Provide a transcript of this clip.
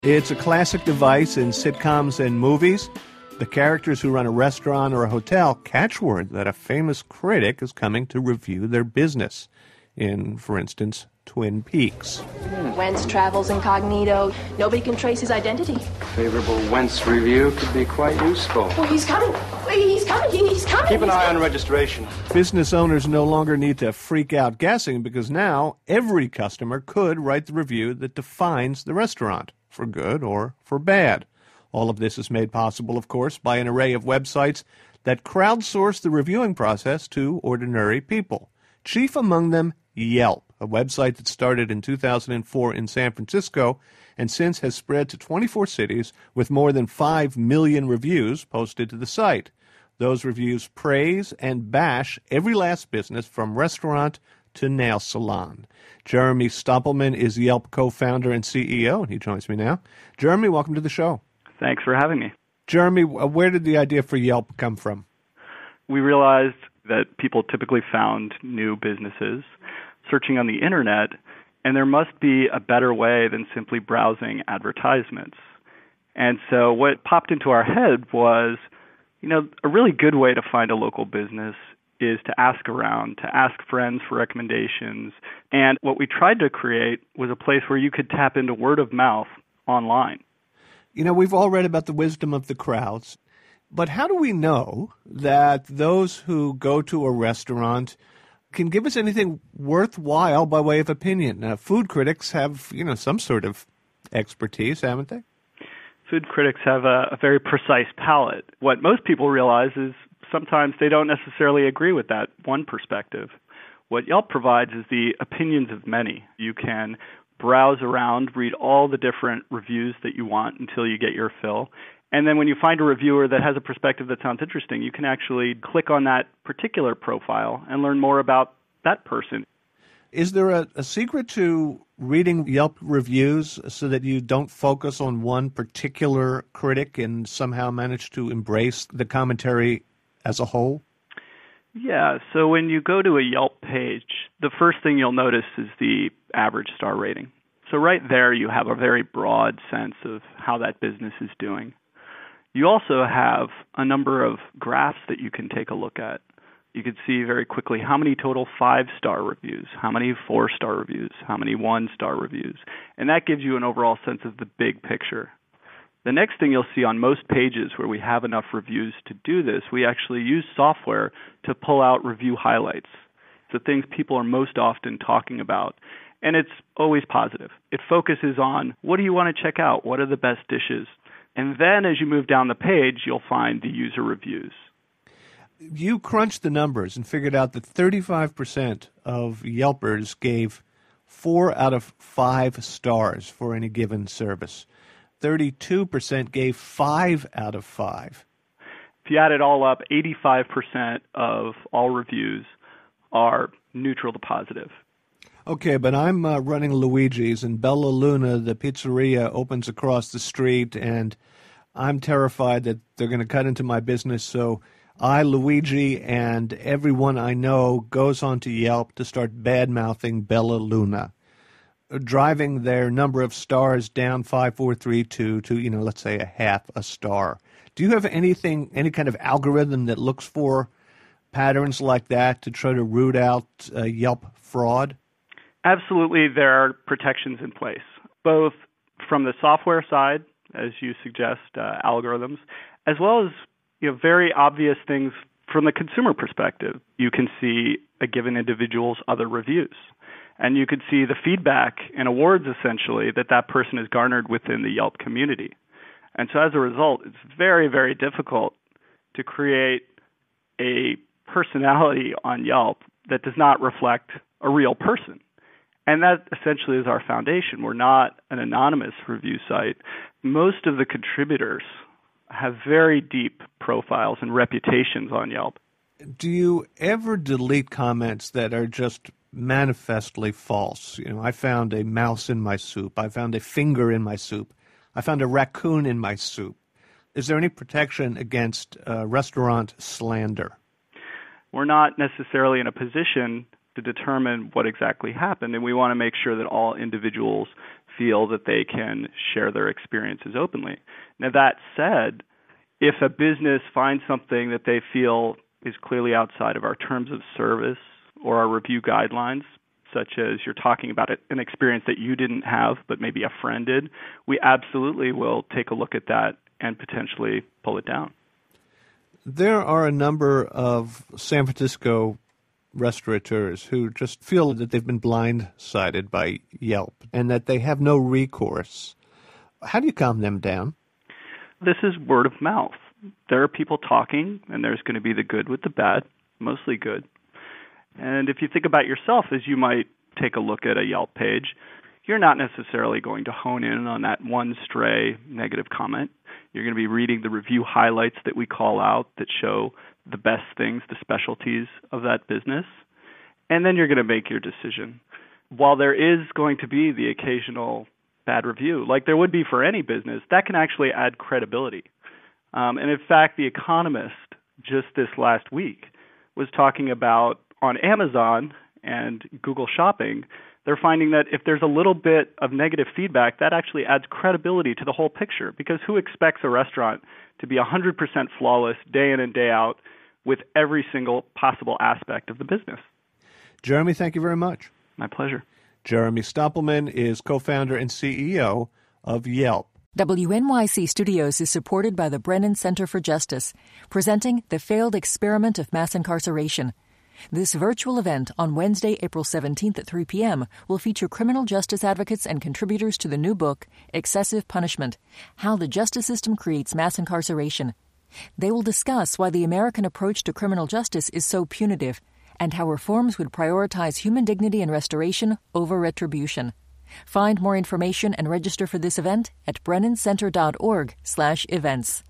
It's a classic device in sitcoms and movies. The characters who run a restaurant or a hotel catch word that a famous critic is coming to review their business. In, for instance, Twin Peaks. Wentz travels incognito. Nobody can trace his identity. Favorable Wentz review could be quite useful. Oh, he's coming. He's coming. He's coming. Keep an eye on registration. Business owners no longer need to freak out guessing because now every customer could write the review that defines the restaurant, for good or for bad. All of this is made possible, of course, by an array of websites that crowdsource the reviewing process to ordinary people. Chief among them, Yelp, a website that started in 2004 in San Francisco and since has spread to 24 cities with more than 5 million reviews posted to the site. Those reviews praise and bash every last business from restaurant to nail salon. Jeremy Stoppelman is Yelp co-founder and CEO, and he joins me now. Jeremy, welcome to the show. Thanks for having me. Jeremy, where did the idea for Yelp come from? We realized that people typically found new businesses searching on the internet, and there must be a better way than simply browsing advertisements. And so what popped into our head was, a really good way to find a local business is to ask around, to ask friends for recommendations. And what we tried to create was a place where you could tap into word of mouth online. We've all read about the wisdom of the crowds, but how do we know that those who go to a restaurant can give us anything worthwhile by way of opinion? Now, food critics have, some sort of expertise, haven't they? Food critics have a very precise palate. What most people realize is sometimes they don't necessarily agree with that one perspective. What Yelp provides is the opinions of many. You can browse around, read all the different reviews that you want until you get your fill. And then when you find a reviewer that has a perspective that sounds interesting, you can actually click on that particular profile and learn more about that person. Is there a secret to reading Yelp reviews so that you don't focus on one particular critic and somehow manage to embrace the commentary as a whole? Yeah, so when you go to a Yelp page, the first thing you'll notice is the average star rating. So right there you have a very broad sense of how that business is doing. You also have a number of graphs that you can take a look at. You can see very quickly how many total 5-star reviews, how many 4-star reviews, how many 1-star reviews, and that gives you an overall sense of the big picture. The next thing you'll see on most pages where we have enough reviews to do this, we actually use software to pull out review highlights, the things people are most often talking about. And it's always positive. It focuses on what do you want to check out? What are the best dishes? And then as you move down the page, you'll find the user reviews. You crunched the numbers and figured out that 35% of Yelpers gave 4 out of 5 stars for any given service. 32% gave 5 out of 5. If you add it all up, 85% of all reviews are neutral to positive. Okay, but I'm running Luigi's, and Bella Luna, the pizzeria, opens across the street, and I'm terrified that they're going to cut into my business, so I, Luigi, and everyone I know goes onto Yelp to start bad-mouthing Bella Luna, driving their number of stars down 5, 4, 3, 2 to, let's say a half a star. Do you have any kind of algorithm that looks for patterns like that to try to root out Yelp fraud? Absolutely, there are protections in place, both from the software side, as you suggest, algorithms, as well as very obvious things from the consumer perspective. You can see a given individual's other reviews, and you could see the feedback and awards, essentially, that person has garnered within the Yelp community. And so as a result, it's very, very difficult to create a personality on Yelp that does not reflect a real person. And that essentially is our foundation. We're not an anonymous review site. Most of the contributors have very deep profiles and reputations on Yelp. Do you ever delete comments that are just manifestly false? I found a mouse in my soup. I found a finger in my soup. I found a raccoon in my soup. Is there any protection against restaurant slander? We're not necessarily in a position to determine what exactly happened, and we want to make sure that all individuals feel that they can share their experiences openly. Now, that said, if a business finds something that they feel is clearly outside of our terms of service or our review guidelines, such as you're talking about an experience that you didn't have but maybe a friend did, we absolutely will take a look at that and potentially pull it down. There are a number of San Francisco restaurateurs who just feel that they've been blindsided by Yelp and that they have no recourse. How do you calm them down? This is word of mouth. There are people talking, and there's going to be the good with the bad, mostly good. And if you think about yourself as you might take a look at a Yelp page, you're not necessarily going to hone in on that one stray negative comment. You're going to be reading the review highlights that we call out that show the best things, the specialties of that business, and then you're going to make your decision. While there is going to be the occasional bad review, like there would be for any business, that can actually add credibility. And in fact, The Economist just this last week was talking about on Amazon and Google Shopping, they're finding that if there's a little bit of negative feedback, that actually adds credibility to the whole picture, because who expects a restaurant to be 100% flawless day in and day out with every single possible aspect of the business? Jeremy, thank you very much. My pleasure. Jeremy Stoppelman is co-founder and CEO of Yelp. WNYC Studios is supported by the Brennan Center for Justice, presenting The Failed Experiment of Mass Incarceration. This virtual event on Wednesday, April 17th at 3 p.m. will feature criminal justice advocates and contributors to the new book, Excessive Punishment: How the Justice System Creates Mass Incarceration. They will discuss why the American approach to criminal justice is so punitive and how reforms would prioritize human dignity and restoration over retribution. Find more information and register for this event at brennancenter.org/events.